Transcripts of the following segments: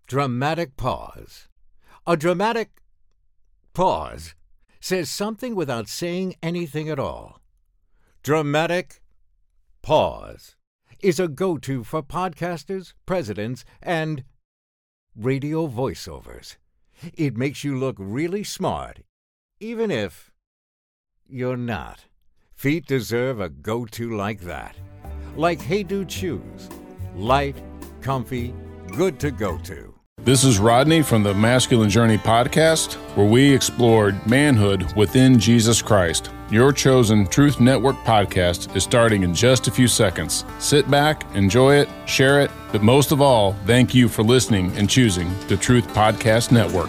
Dramatic pause. A dramatic pause says something without saying anything at all. Dramatic pause is a go-to for podcasters, presidents, and radio voiceovers. It makes you look really smart, even if you're not. Feet deserve a go-to like that. Like Hey Dude shoes. Light, comfy, good to go to. This is Rodney from the Masculine Journey podcast, where we explored manhood within Jesus Christ. Your chosen Truth Network podcast is starting in just a few seconds. Sit back, enjoy it, share it, but most of all, thank you for listening and choosing the Truth Podcast Network.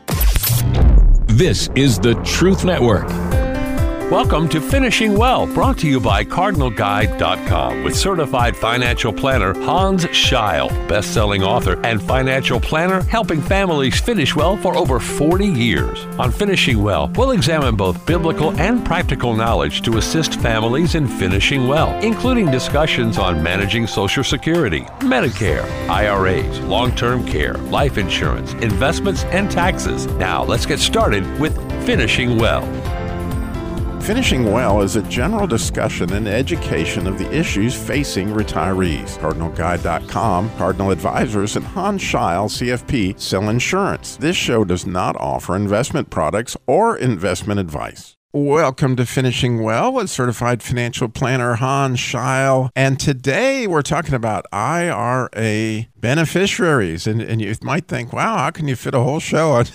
This is the Truth Network. Welcome to Finishing Well, brought to you by CardinalGuide.com with certified financial planner Hans Scheil, best-selling author and financial planner helping families finish well for over 40 years. On Finishing Well, we'll examine both biblical and practical knowledge to assist families in finishing well, including discussions on managing Social Security, Medicare, IRAs, long-term care, life insurance, investments, and taxes. Now, let's get started with Finishing Well. Finishing Well is a general discussion and education of the issues facing retirees. CardinalGuide.com, Cardinal Advisors, and Hans Scheil, CFP, sell insurance. This show does not offer investment products or investment advice. Welcome to Finishing Well with certified financial planner Hans Scheil. And today we're talking about IRA beneficiaries. And you might think, wow, how can you fit a whole show on?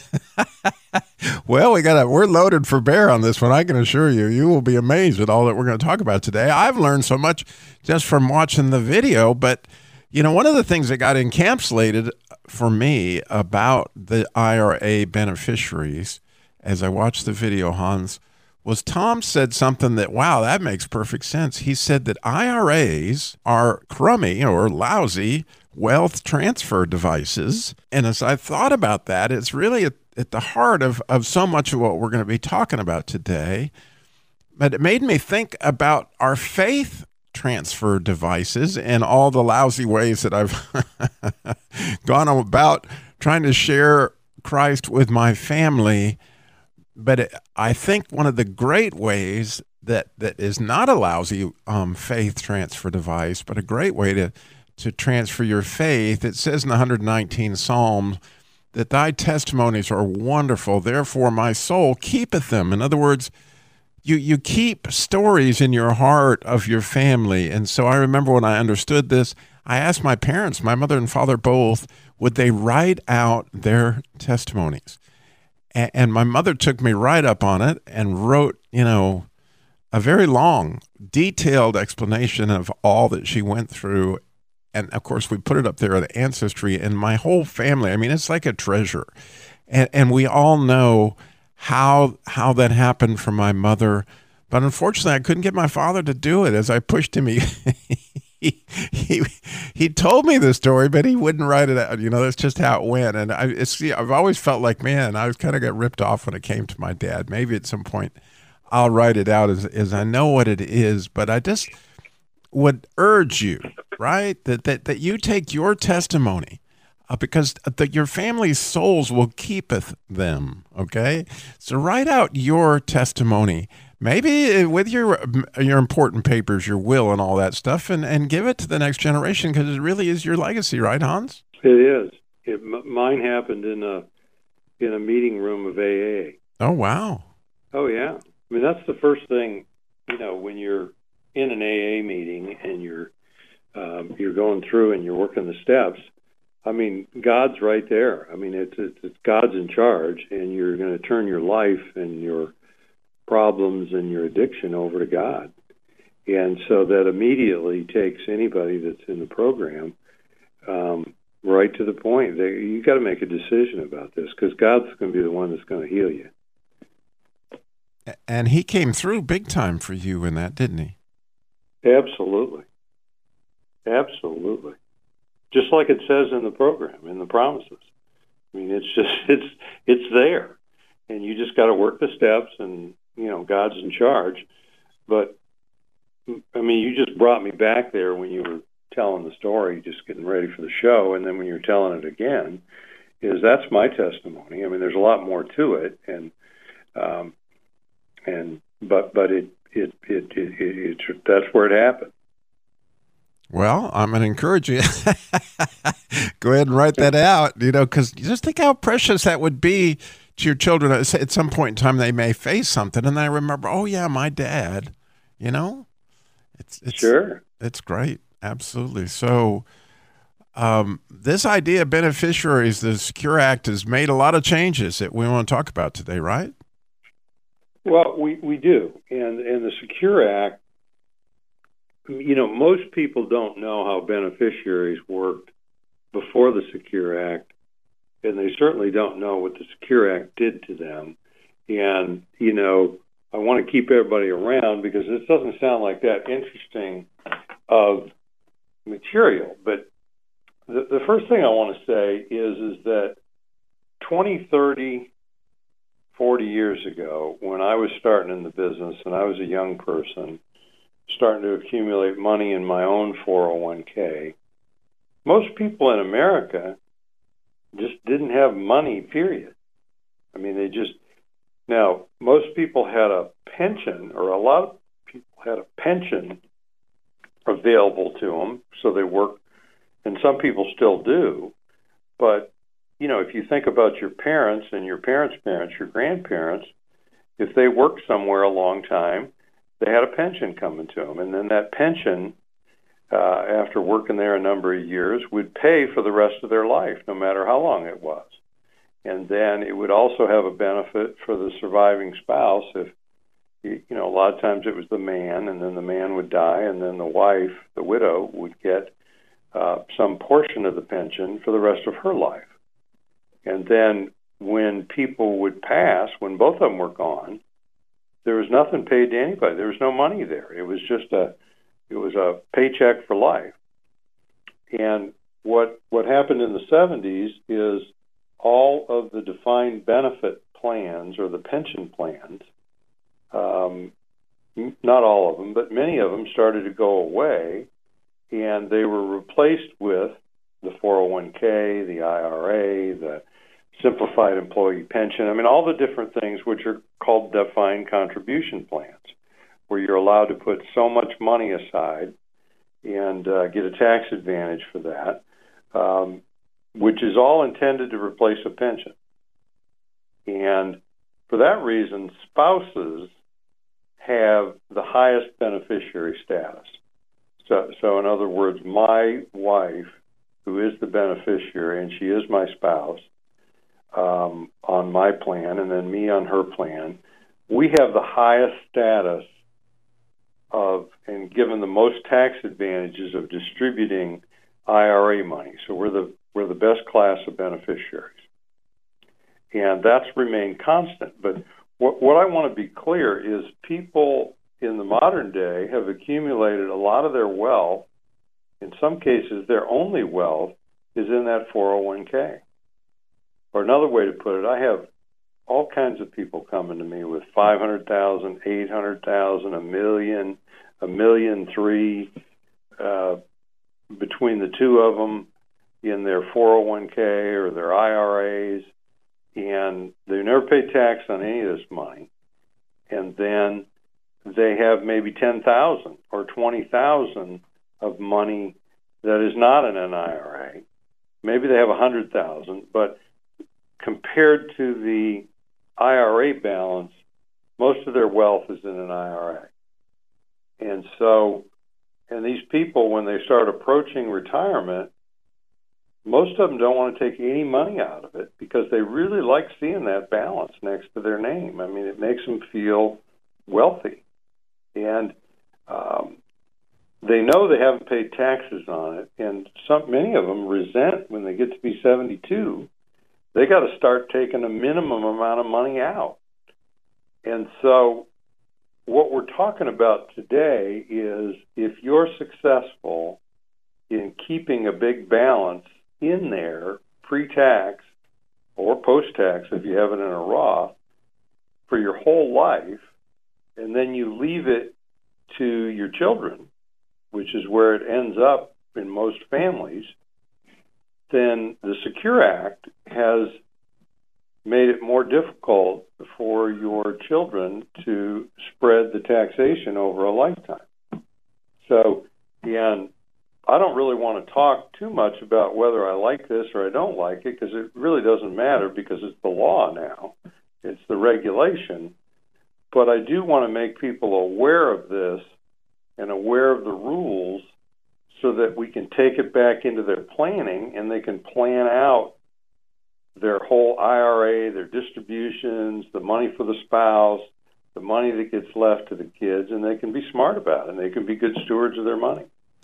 Well, we're loaded for bear on this one. I can assure you, you will be amazed at all that we're going to talk about today. I've learned so much just from watching the video, but you know, one of the things that got encapsulated for me about the IRA beneficiaries as I watched the video, Hans, was Tom said something that, wow, that makes perfect sense. He said that IRAs are crummy or lousy wealth transfer devices. And as I thought about that, it's really at the heart of so much of what we're going to be talking about today. But it made me think about our faith transfer devices and all the lousy ways that I've gone about trying to share Christ with my family. But I think one of the great ways that is not a lousy faith transfer device, but a great way to transfer your faith, it says in the 119th Psalm that thy testimonies are wonderful, therefore my soul keepeth them. In other words, you keep stories in your heart of your family. And so I remember when I understood this, I asked my parents, my mother and father both, would they write out their testimonies? And my mother took me right up on it and wrote, a very long, detailed explanation of all that she went through. And of course, we put it up there at Ancestry, and my whole family, I mean, it's like a treasure. And we all know how that happened for my mother. But unfortunately, I couldn't get my father to do it. As I pushed him, he told me the story, but he wouldn't write it out. That's just how it went. And I've always felt like, man, I was kind of got ripped off when it came to my dad. Maybe at some point I'll write it out as I know what it is. But I just would urge you, right, that you take your testimony because your family's souls will keepeth them, okay? So write out your testimony. Maybe with your important papers, your will and all that stuff, and give it to the next generation because it really is your legacy, right, Hans? It is. Mine happened in a meeting room of AA. Oh, wow. Oh, yeah. I mean, that's the first thing, when you're in an AA meeting and you're going through and you're working the steps. I mean, God's right there. I mean, it's God's in charge, and you're going to turn your life and your problems and your addiction over to God. And so that immediately takes anybody that's in the program right to the point. You got to make a decision about this because God's going to be the one that's going to heal you. And he came through big time for you in that, didn't he? Absolutely. Absolutely. Just like it says in the program, in the promises. I mean, it's there. And you just got to work the steps, and, God's in charge. But, I mean, you just brought me back there when you were telling the story, just getting ready for the show, and then when you're telling it again, is that's my testimony. I mean, there's a lot more to it, but that's where it happened. Well, I'm going to encourage you. Go ahead and write that out, because just think how precious that would be to your children. At some point in time, they may face something, and they remember, oh, yeah, my dad, It's sure. It's great. Absolutely. So this idea of beneficiaries, the Secure Act, has made a lot of changes that we want to talk about today, right? Well, we do. And the Secure Act, most people don't know how beneficiaries worked before the Secure Act, and they certainly don't know what the Secure Act did to them. And, I want to keep everybody around because this doesn't sound like that interesting of material. But the first thing I want to say is that 20, 30, 40 years ago, when I was starting in the business and I was a young person, starting to accumulate money in my own 401k, most people in America just didn't have money, period. I mean, now, most people had a pension, or a lot of people had a pension available to them, so they worked, and some people still do. But, if you think about your parents and your parents' parents, your grandparents, if they worked somewhere a long time, they had a pension coming to them. And then that pension, after working there a number of years, would pay for the rest of their life, no matter how long it was. And then it would also have a benefit for the surviving spouse if, a lot of times it was the man, and then the man would die, and then the wife, the widow, would get some portion of the pension for the rest of her life. And then when people would pass, when both of them were gone, there was nothing paid to anybody. There was no money there. It was just a paycheck for life. And what happened in the 70s is all of the defined benefit plans, or the pension plans, not all of them, but many of them started to go away, and they were replaced with the 401k, the IRA, the simplified employee pension. I mean, all the different things which are called defined contribution plans, where you're allowed to put so much money aside and get a tax advantage for that, which is all intended to replace a pension. And for that reason, spouses have the highest beneficiary status. So in other words, my wife, who is the beneficiary, and she is my spouse, on my plan, and then me on her plan, we have the highest status of, and given the most tax advantages of distributing IRA money. So we're the best class of beneficiaries. And that's remained constant. But what I want to be clear is people in the modern day have accumulated a lot of their wealth. In some cases, their only wealth is in that 401k. Or another way to put it, I have all kinds of people coming to me with $500,000, $800,000, $1 million, $1.3 million, between the two of them in their 401k or their IRAs, and they never pay tax on any of this money. And then they have maybe $10,000 or $20,000 of money that is not in an IRA. Maybe they have $100,000, but compared to the IRA balance, most of their wealth is in an IRA. And these people, when they start approaching retirement, most of them don't want to take any money out of it because they really like seeing that balance next to their name. I mean, it makes them feel wealthy. And they know they haven't paid taxes on it, and many of them resent when they get to be 72. They got to start taking a minimum amount of money out. And so what we're talking about today is if you're successful in keeping a big balance in there, pre-tax or post-tax if you have it in a Roth, for your whole life, and then you leave it to your children, which is where it ends up in most families, then the Secure Act has made it more difficult for your children to spread the taxation over a lifetime. So, again, I don't really want to talk too much about whether I like this or I don't like it, because it really doesn't matter, because it's the law now. It's the regulation. But I do want to make people aware of this and aware of the rules so that we can take it back into their planning and they can plan out their whole IRA, their distributions, the money for the spouse, the money that gets left to the kids, and they can be smart about it, and they can be good stewards of their money.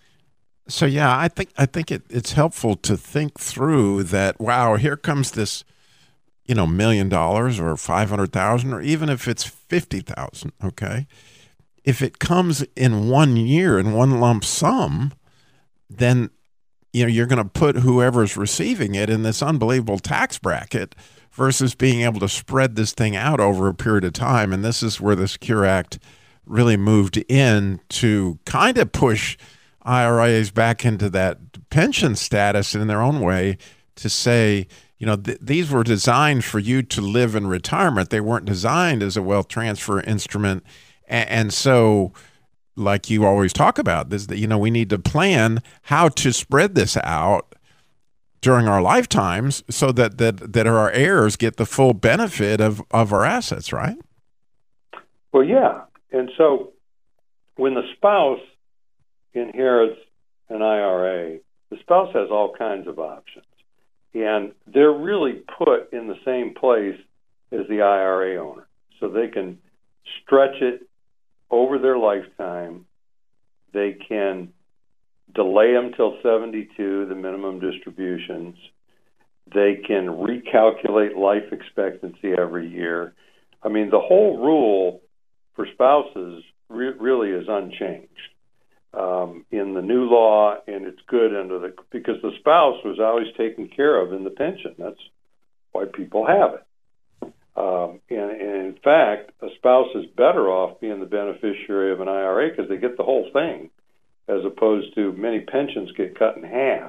So, yeah, I think it's helpful to think through that, wow, here comes this, $1 million or $500,000, or even if it's $50,000, okay? If it comes in 1 year in one lump sum, then you're going to put whoever's receiving it in this unbelievable tax bracket versus being able to spread this thing out over a period of time. And this is where the Secure Act really moved in to kind of push IRAs back into that pension status in their own way, to say, these were designed for you to live in retirement. They weren't designed as a wealth transfer instrument. And so, like you always talk about this, that, we need to plan how to spread this out during our lifetimes so that our heirs get the full benefit of our assets, right? Well, yeah. And so when the spouse inherits an IRA, the spouse has all kinds of options. And they're really put in the same place as the IRA owner. So they can stretch it over their lifetime. They can delay them till 72, the minimum distributions. They can recalculate life expectancy every year. I mean, the whole rule for spouses really is unchanged in the new law, and it's good because the spouse was always taken care of in the pension. That's why people have it. And in fact, a spouse is better off being the beneficiary of an IRA because they get the whole thing, as opposed to many pensions get cut in half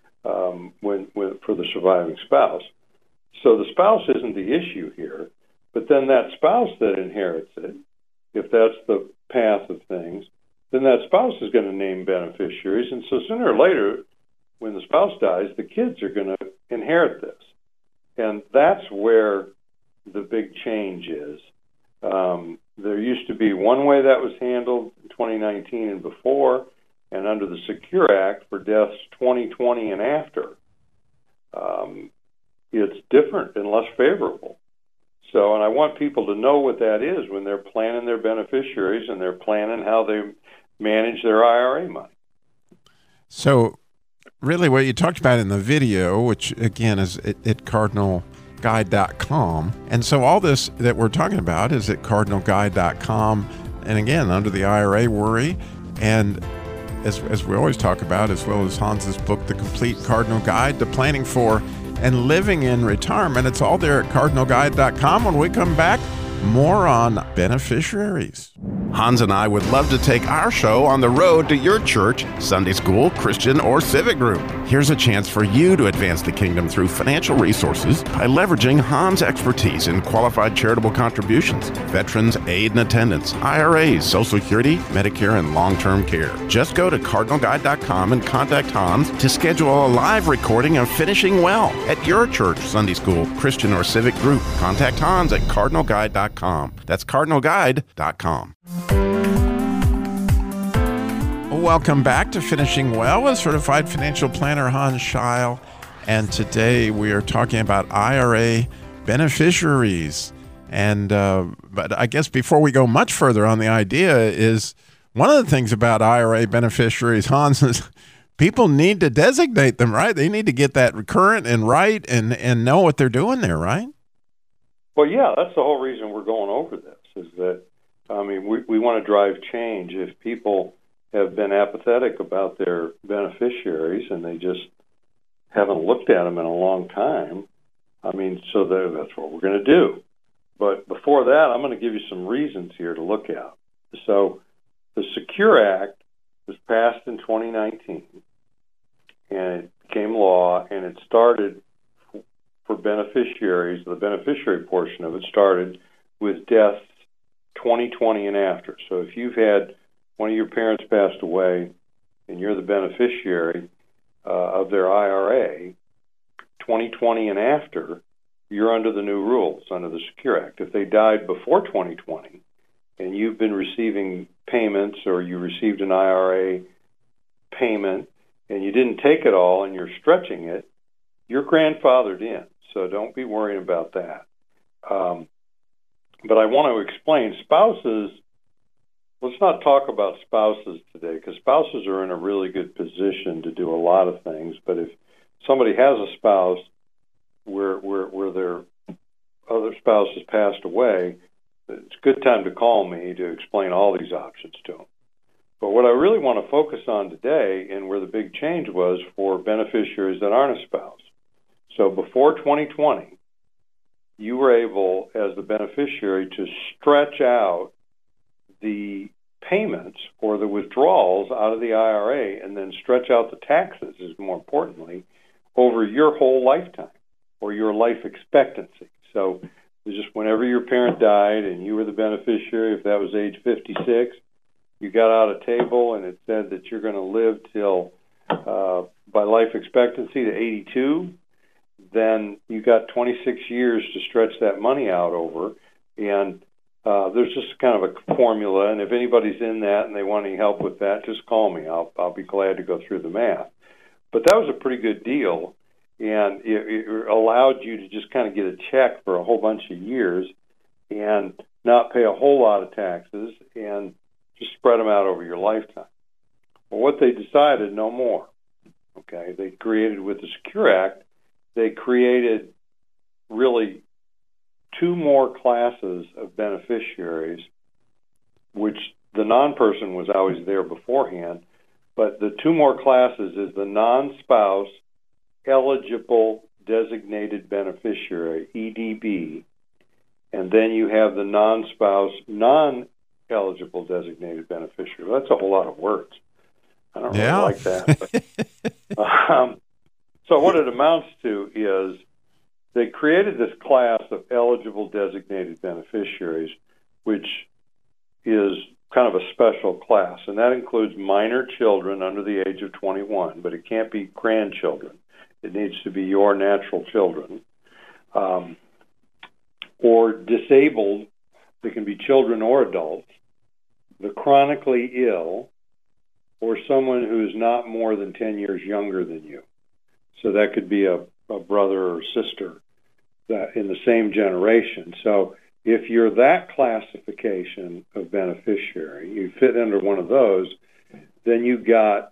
for the surviving spouse. So the spouse isn't the issue here, but then that spouse that inherits it, if that's the path of things, then that spouse is going to name beneficiaries, and so sooner or later, when the spouse dies, the kids are going to inherit this. And that's where the big change is. There used to be one way that was handled in 2019 and before, and under the Secure Act for deaths 2020 and after, it's different and less favorable. So, and I want people to know what that is when they're planning their beneficiaries and they're planning how they manage their IRA money. So, really what you talked about in the video, which again is at cardinalguide.com. And so all this that we're talking about is at cardinalguide.com. And again, under the IRA worry. And as we always talk about, as well as Hans's book, The Complete Cardinal Guide to Planning for and Living in Retirement. It's all there at cardinalguide.com. When we come back, more on beneficiaries. Hans and I would love to take our show on the road to your church, Sunday school, Christian, or civic group. Here's a chance for you to advance the kingdom through financial resources by leveraging Hans' expertise in qualified charitable contributions, veterans aid and attendance, IRAs, Social Security, Medicare, and long-term care. Just go to cardinalguide.com and contact Hans to schedule a live recording of Finishing Well at your church, Sunday school, Christian, or civic group. Contact Hans at cardinalguide.com. That's cardinalguide.com. Welcome back to Finishing Well with Certified Financial Planner Hans Scheil. And today we are talking about IRA beneficiaries. And but I guess before we go much further on the idea is one of the things about IRA beneficiaries, Hans, is people need to designate them, right? They need to get that current and right and know what they're doing there, right? Well, yeah, that's the whole reason we're going over this, is that, I mean, we want to drive change. If people have been apathetic about their beneficiaries and they just haven't looked at them in a long time, I mean, so that's what we're going to do. But before that, I'm going to give you some reasons here to look at. So the Secure Act was passed in 2019, and it became law, and it started for beneficiaries. The beneficiary portion of it started with deaths 2020 and after. So if you've had one of your parents passed away and you're the beneficiary of their IRA, 2020 and after, you're under the new rules, under the Secure Act. If they died before 2020 and you've been receiving payments, or you received an IRA payment and you didn't take it all and you're stretching it, you're grandfathered in. So don't be worrying about that. But I want to explain spouses. Let's not talk about spouses today, because spouses are in a really good position to do a lot of things. But if somebody has a spouse where their other spouse has passed away, it's a good time to call me to explain all these options to them. But what I really want to focus on today, and where the big change was for beneficiaries that aren't a spouse. So before 2020, you were able, as the beneficiary, to stretch out the payments or the withdrawals out of the IRA, and then stretch out the taxes, is more importantly, over your whole lifetime or your life expectancy. So just whenever your parent died and you were the beneficiary, if that was age 56, you got out a table and it said that you're going to live till by life expectancy to 82, then you got 26 years to stretch that money out over. And there's just kind of a formula, and if anybody's in that and they want any help with that, just call me. I'll be glad to go through the math. But that was a pretty good deal, and it allowed you to just kind of get a check for a whole bunch of years and not pay a whole lot of taxes and just spread them out over your lifetime. Well, what they decided, no more. Okay, they created, with the Secure Act, they created really two more classes of beneficiaries, which the non-person was always there beforehand, but the two more classes is the non-spouse eligible designated beneficiary, EDB, and then you have the non-spouse non-eligible designated beneficiary. Well, that's a whole lot of words. I don't really like that. But, so what it amounts to is they created this class of eligible designated beneficiaries, which is kind of a special class, and that includes minor children under the age of 21, but it can't be grandchildren. It needs to be your natural children. Or disabled, they can be children or adults, the chronically ill, or someone who is not more than 10 years younger than you. So that could be a brother or sister that in the same generation. So if you're that classification of beneficiary, you fit under one of those, then you've got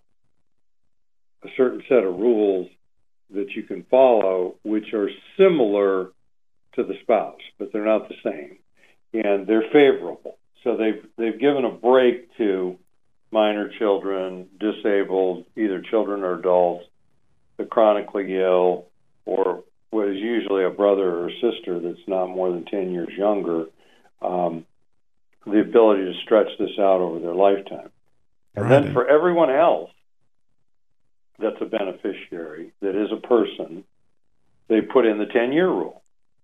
a certain set of rules that you can follow, which are similar to the spouse, but they're not the same, and they're favorable. So they've given a break to minor children, disabled, either children or adults, the chronically ill, or what is usually a brother or sister that's not more than 10 years younger, the ability to stretch this out over their lifetime. And then for everyone else that's a beneficiary, that is a person, they put in the 10-year rule.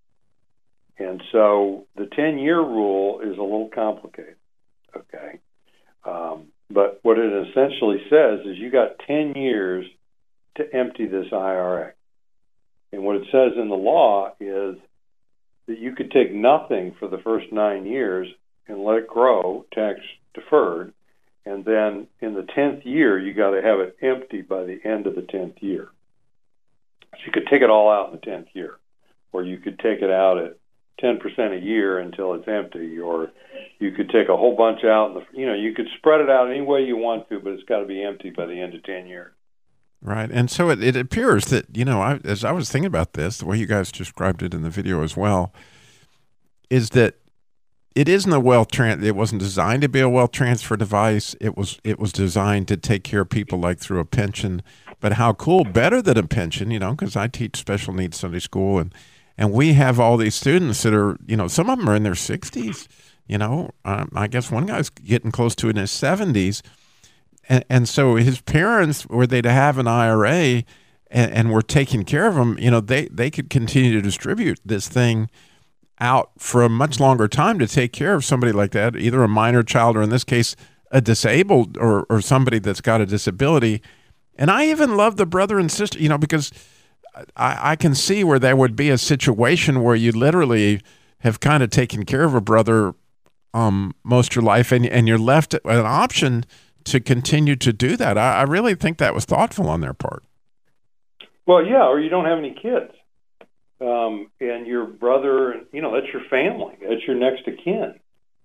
And so the 10-year rule is a little complicated, okay? But what it essentially says is you got 10 years to empty this IRA. And what it says in the law is that you could take nothing for the first 9 years and let it grow, tax deferred, and then in the 10th year, you got to have it empty by the end of the 10th year. So you could take it all out in the 10th year, or you could take it out at 10% a year until it's empty, or you could take a whole bunch out, you could spread it out any way you want to, but it's got to be empty by the end of 10 years. Right. And so it appears that, as I was thinking about this, the way you guys described it in the video as well, is that it isn't it wasn't designed to be a wealth transfer device. It was designed to take care of people like through a pension. But how cool, better than a pension, because I teach special needs Sunday school, and we have all these students that are, some of them are in their 60s, I guess one guy's getting close to in his 70s. And so his parents, were they to have an IRA and were taking care of him, they could continue to distribute this thing out for a much longer time to take care of somebody like that, either a minor child or, in this case, a disabled or somebody that's got a disability. And I even love the brother and sister, because I can see where there would be a situation where you literally have kind of taken care of a brother most of your life, and you're left an option to continue to do that. I really think that was thoughtful on their part. Well, yeah, or you don't have any kids. And your brother, that's your family. That's your next of kin.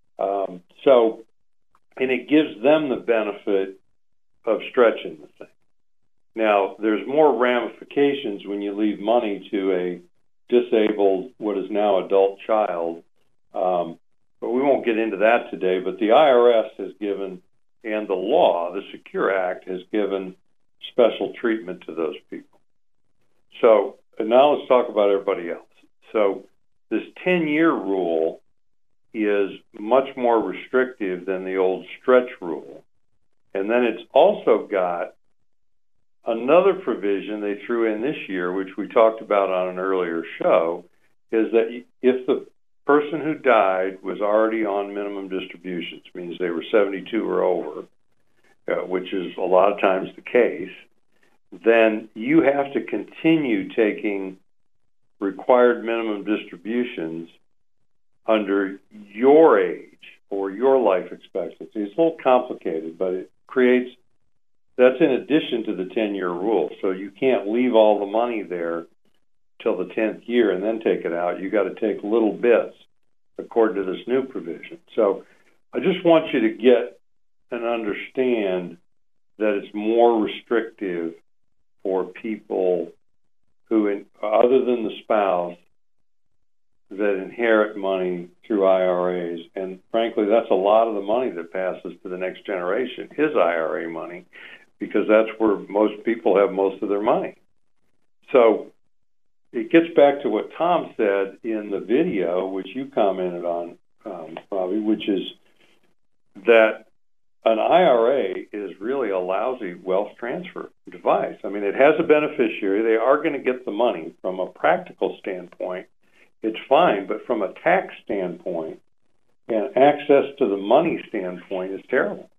And it gives them the benefit of stretching the thing. Now, there's more ramifications when you leave money to a disabled, what is now adult child. But we won't get into that today. But the IRS has given, and the law, the Secure Act, has given special treatment to those people. So now let's talk about everybody else. So this 10-year rule is much more restrictive than the old stretch rule. And then it's also got another provision they threw in this year, which we talked about on an earlier show, is that if the person who died was already on minimum distributions, means they were 72 or over, which is a lot of times the case, then you have to continue taking required minimum distributions under your age or your life expectancy. It's a little complicated, but it creates, that's in addition to the 10-year rule. So you can't leave all the money there till the 10th year and then take it out. You got to take little bits according to this new provision. So I just want you to get and understand that it's more restrictive for people who, other than the spouse, that inherit money through IRAs. And frankly, that's a lot of the money that passes to the next generation is IRA money, because that's where most people have most of their money. So it gets back to what Tom said in the video, which you commented on, Bobby, which is that an IRA is really a lousy wealth transfer device. I mean, it has a beneficiary. They are going to get the money. From a practical standpoint, it's fine, but from a tax standpoint and access to the money standpoint is terrible.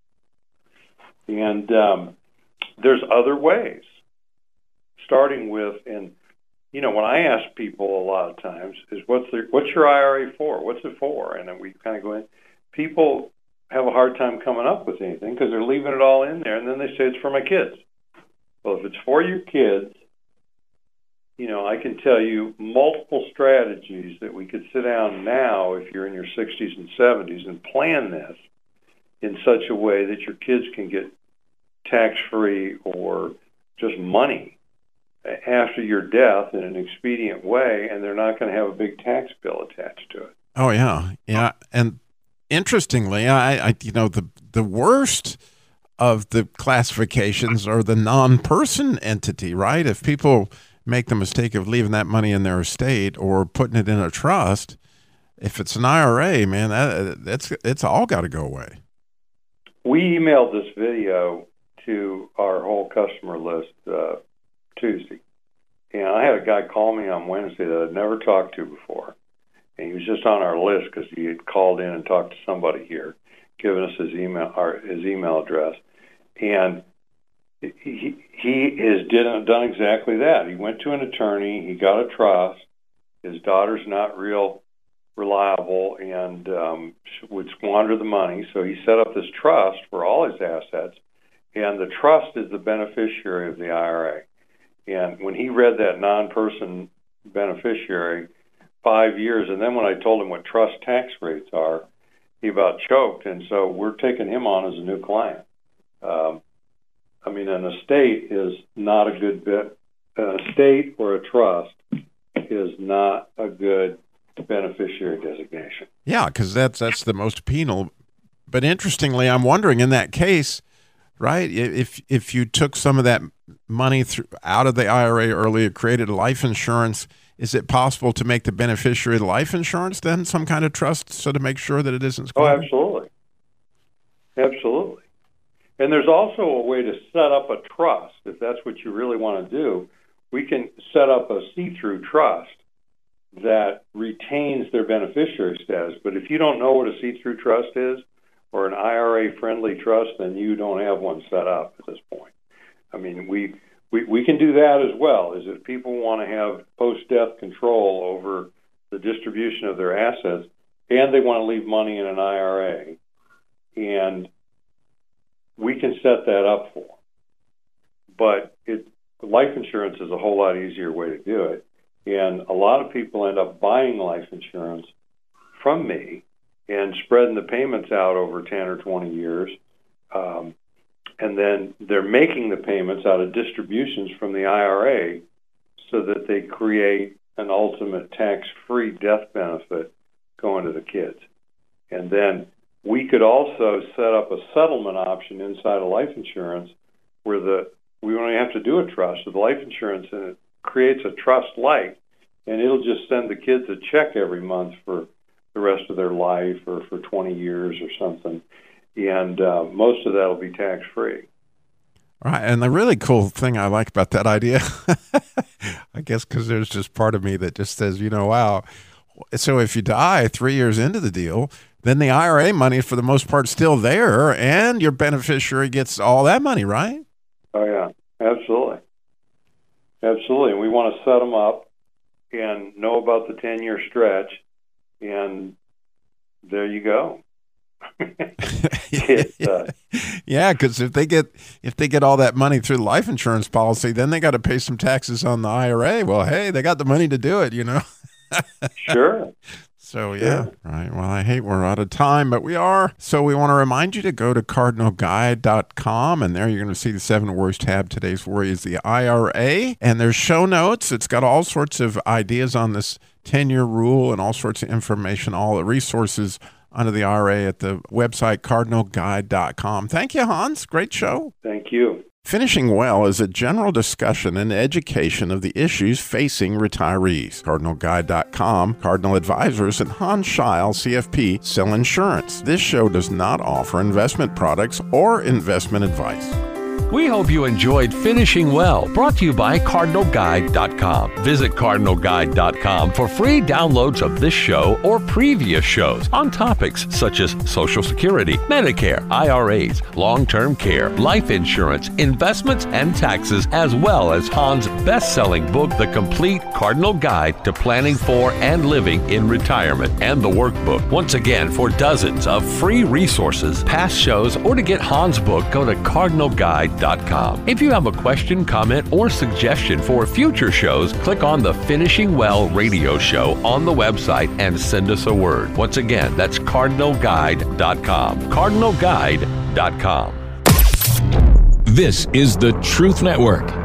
And there's other ways, starting with, and when I ask people a lot of times is, what's your IRA for? What's it for? And then we kind of go in. People have a hard time coming up with anything because they're leaving it all in there, and then they say it's for my kids. Well, if it's for your kids, I can tell you multiple strategies that we could sit down now, if you're in your 60s and 70s, and plan this in such a way that your kids can get tax-free or just money after your death in an expedient way, and they're not going to have a big tax bill attached to it. Oh, yeah. Yeah. And interestingly, the worst of the classifications are the non-person entity, right? If people make the mistake of leaving that money in their estate or putting it in a trust, if it's an IRA, man, it's all got to go away. We emailed this video to our whole customer list Tuesday, and I had a guy call me on Wednesday that I'd never talked to before, and he was just on our list because he had called in and talked to somebody here, given us his email address, and he has done exactly that. He went to an attorney, he got a trust. His daughter's not real reliable and would squander the money, so he set up this trust for all his assets, and the trust is the beneficiary of the IRA. And when he read that non-person beneficiary, 5 years, and then when I told him what trust tax rates are, he about choked, and so we're taking him on as a new client. An estate is not a good bit. An estate or a trust is not a good beneficiary designation. Yeah, because that's the most penal. But interestingly, I'm wondering in that case, right, if you took some of that money out of the IRA earlier, created a life insurance, is it possible to make the beneficiary of the life insurance then some kind of trust so to make sure that it isn't squandered? Oh, absolutely. Absolutely. And there's also a way to set up a trust. If that's what you really want to do, we can set up a see-through trust that retains their beneficiary status. But if you don't know what a see-through trust is, or an IRA-friendly trust, then you don't have one set up at this point. I mean, we can do that as well, is if people want to have post-death control over the distribution of their assets, and they want to leave money in an IRA, and we can set that up for them. But life insurance is a whole lot easier way to do it, and a lot of people end up buying life insurance from me and spreading the payments out over 10 or 20 years, and then they're making the payments out of distributions from the IRA so that they create an ultimate tax-free death benefit going to the kids. And then we could also set up a settlement option inside of life insurance where we only have to do a trust with life insurance, and it creates a trust-like, and it'll just send the kids a check every month for the rest of their life or for 20 years or something. And most of that will be tax-free. Right. And the really cool thing I like about that idea, I guess because there's just part of me that just says, wow. So if you die 3 years into the deal, then the IRA money for the most part is still there, and your beneficiary gets all that money, right? Oh, yeah. Absolutely. Absolutely. And we want to set them up and know about the 10-year stretch. And there you go. Yeah, because if they get all that money through the life insurance policy, then they got to pay some taxes on the IRA. Well, hey, they got the money to do it, Sure. So, yeah, right. Well, I hate we're out of time, but we are. So we want to remind you to go to cardinalguide.com, and there you're going to see the 7 worries tab. Today's worry is the IRA, and there's show notes. It's got all sorts of ideas on this 10-year rule and all sorts of information, all the resources under the IRA at the website cardinalguide.com. Thank you, Hans. Great show. Thank you. Finishing Well is a general discussion and education of the issues facing retirees. CardinalGuide.com, Cardinal Advisors, and Hans Scheil, CFP, sell insurance. This show does not offer investment products or investment advice. We hope you enjoyed Finishing Well, brought to you by CardinalGuide.com. Visit CardinalGuide.com for free downloads of this show or previous shows on topics such as Social Security, Medicare, IRAs, long-term care, life insurance, investments, and taxes, as well as Hans' best-selling book, The Complete Cardinal Guide to Planning for and Living in Retirement, and the workbook. Once again, for dozens of free resources, past shows, or to get Hans' book, go to CardinalGuide.com. If you have a question, comment, or suggestion for future shows, click on the Finishing Well radio show on the website and send us a word. Once again, that's CardinalGuide.com. CardinalGuide.com. This is the Truth Network.